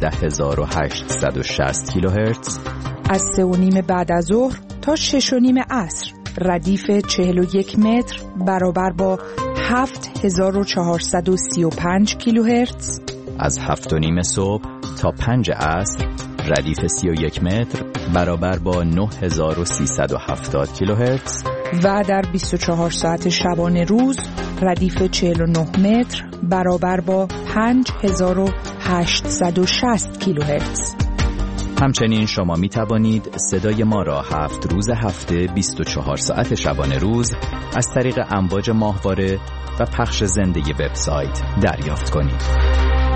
S17: 13860 کیلوهرتز.
S20: از 3:30 بعد از ظهر تا 6:30 عصر ردیف 41 متر برابر با 7435 کیلوهرتز.
S17: از 7:30 صبح تا 5 عصر ردیف 31 متر برابر با 9370 کیلوهرتز.
S20: و در 24 ساعت شبانه روز ردیف 49 متر برابر با 5860 کیلوهرتز.
S17: همچنین شما می توانید صدای ما را 7 روز هفته 24 ساعت شبانه روز از طریق امواج ماهواره و پخش زنده وبسایت دریافت کنید.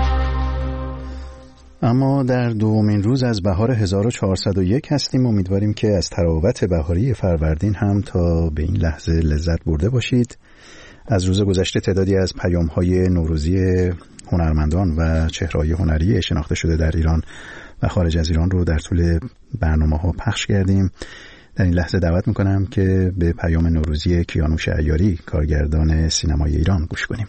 S1: اما در دومین روز از بهار 1401 هستیم. امیدواریم که از تراوت بهاری فروردین هم تا به این لحظه لذت برده باشید. از روز گذشته تعدادی از پیام‌های نوروزی هنرمندان و چهره‌های هنری شناخته شده در ایران و خارج از ایران رو در طول برنامه‌ها پخش کردیم. در این لحظه دعوت می‌کنم که به پیام نوروزی کیانوش عیاری، کارگردان سینمای ایران، گوش کنیم.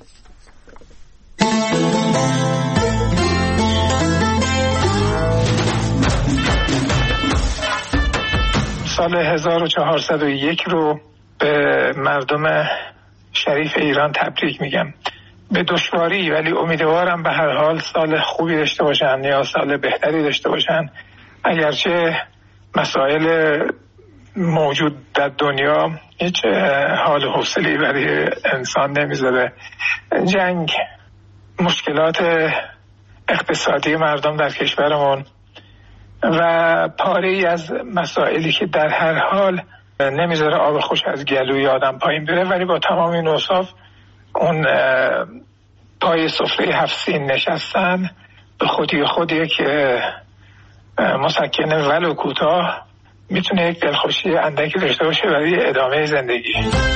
S21: سال 1401 رو به مردم شریف ایران تبریک میگم. به دشواری ولی امیدوارم به هر حال سال خوبی داشته باشن یا سال بهتری داشته باشن. اگرچه مسائل موجود در دنیا هیچ حال و حوصله‌ای برای انسان نمیذاره. جنگ، مشکلات اقتصادی مردم در کشورمون و پاره‌ای از مسائلی که در هر حال نمیذاره آب خوش از گلوی آدم پایین بره، ولی با تمام این اوصاف اون پای سفره 7 سین نشستن به خود یک مسکن ولو کوتاه میتونه یک دلخوشی اندکی داشته باشه برای ادامه زندگی.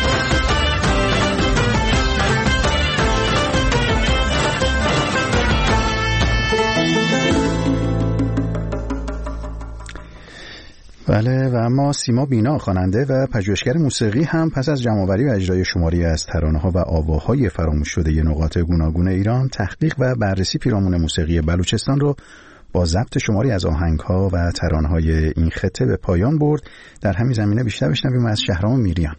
S1: بله، و اما سیما بینا، خواننده و پژوهشگر موسیقی، هم پس از جمع‌آوری و اجرای شماری از ترانه‌ها و آواهای فراموش شده نقاط گوناگون ایران، تحقیق و بررسی پیرامون موسیقی بلوچستان رو با ضبط شماری از آهنگ‌ها و ترانه‌های این خطه به پایان برد. در همین زمینه بیشتر بشنویم از شهرام میریان.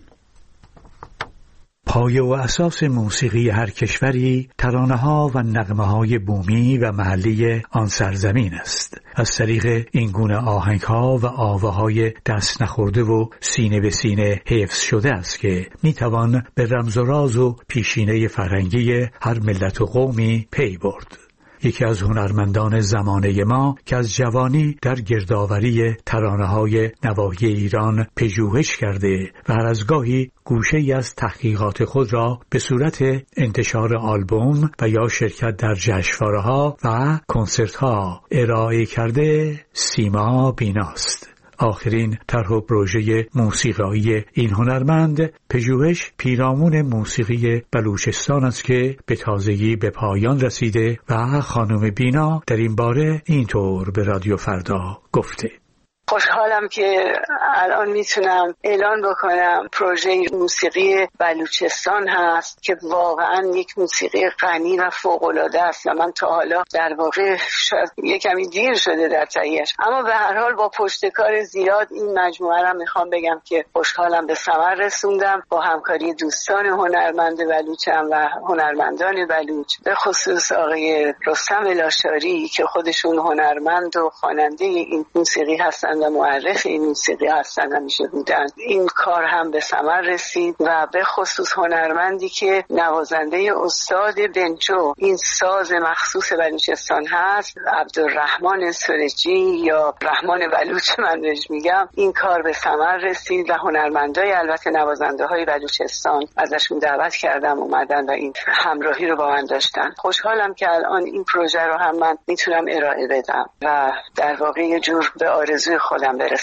S22: پایه و اساس موسیقی هر کشوری ترانه‌ها و نغمه‌های بومی و محلی آن سرزمین است. از طریق این گونه آهنگ‌ها و آواهای دست نخورده و سینه به سینه حفظ شده است که می‌توان به رمز و راز و پیشینه فرهنگی هر ملت و قومی پی برد. یکی از هنرمندان زمانه ما که از جوانی در گردآوری ترانه‌های نواحی ایران پژوهش کرده و هر از گاهی گوشه‌ای از تحقیقات خود را به صورت انتشار آلبوم و یا شرکت در جشنواره‌ها و کنسرت‌ها ارائه کرده، سیما بیناست. آخرین طرح و پروژه موسیقایی این هنرمند پژوهش پیرامون موسیقی بلوچستان است که به تازگی به پایان رسیده و خانم بینا در این باره اینطور به رادیو فردا گفته:
S23: خوشحالم که الان میتونم اعلان بکنم پروژه موسیقی بلوچستان هست که واقعا یک موسیقی غنی و فوق‌العاده است و من تا حالا در واقع شاید یک کمی دیر شده در تهیه‌اش، اما به هر حال با پشتکار زیاد این مجموعه را میخوام بگم که خوشحالم به ثمر رسوندم با همکاری دوستان هنرمند بلوچم و هنرمندان بلوچ، به خصوص آقای رستم لاشاری که خودشون هنرمند و خواننده این موسیقی هستند و معرف این موسیقی هستن همیشه بودن. این کار هم به ثمر رسید و به خصوص هنرمندی که نوازنده استاد بنجو، این ساز مخصوص بلوچستان هست، عبدالرحمن سرجی یا رحمان بلوچ من بهش میگم، این کار به ثمر رسید و هنرمندای البته نوازنده های بلوچستان ازشون دعوت کردم اومدن و این همراهی رو با من داشتن. خوشحالم که الان این پروژه رو هم من میتونم ارائه بدم و در واقع یه جور به آرزوی خودم برسم.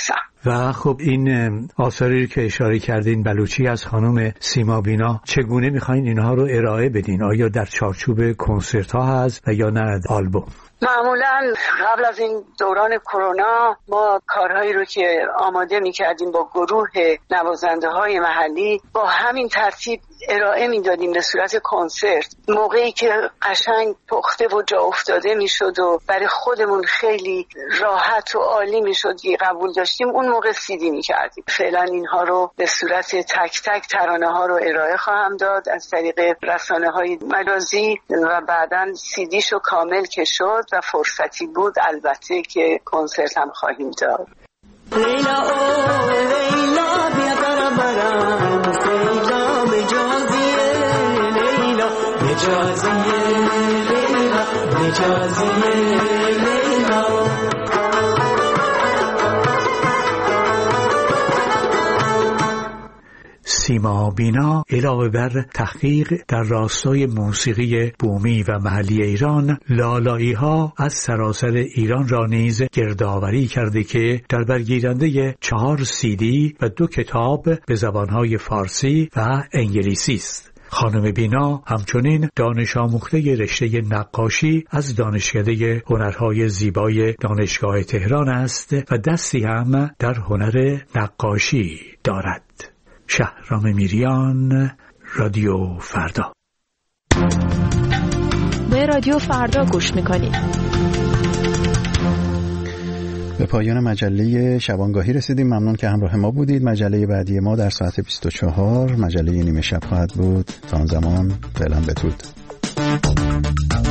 S22: و خب این آثاری که اشاره کردین بلوچی از خانم سیما بینا، چگونه میخواین اینها رو ارائه بدین؟ آیا در چارچوب کنسرت ها هست و یا نه آلبوم؟
S23: معمولا قبل از این دوران کرونا ما کارهایی رو که آماده می‌کردیم با گروه نوازنده‌های محلی با همین ترتیب ارائه میدادیم به صورت کنسرت. موقعی که قشنگ پخته و جا افتاده میشد و برای خودمون خیلی راحت و عالی میشد که قبول داشتیم، اون موقع سیدی میکردیم. فعلا اینها رو به صورت تک تک ترانه ها رو ارائه خواهم داد از طریق رسانه‌های مجازی و بعداً سیدیشو کامل که شد و فرصتی بود البته که کنسرت هم خواهیم داد. لیلا او لیلا بیا برام لیلا مجازیه لیلا مجازیه لیلا مجازیه لیلا.
S22: سیما بینا علاوه بر تحقیق در راستای موسیقی بومی و محلی ایران، لالایی ها از سراسر ایران را نیز گردآوری کرده که در برگیرنده 4 CD و 2 کتاب به زبانهای فارسی و انگلیسی است. خانم بینا همچنین دانش آموخته رشته نقاشی از دانشکده هنرهای زیبای دانشگاه تهران است و دستی هم در هنر نقاشی دارد. شهرام میریان، رادیو فردا.
S2: به رادیو فردا گوش میکنید.
S1: به پایان مجله شبانگاهی رسیدیم. ممنون که همراه ما بودید. مجله بعدی ما در ساعت 24 مجله نیمه شب خواهد بود. تا آن زمان فعلا بدرود.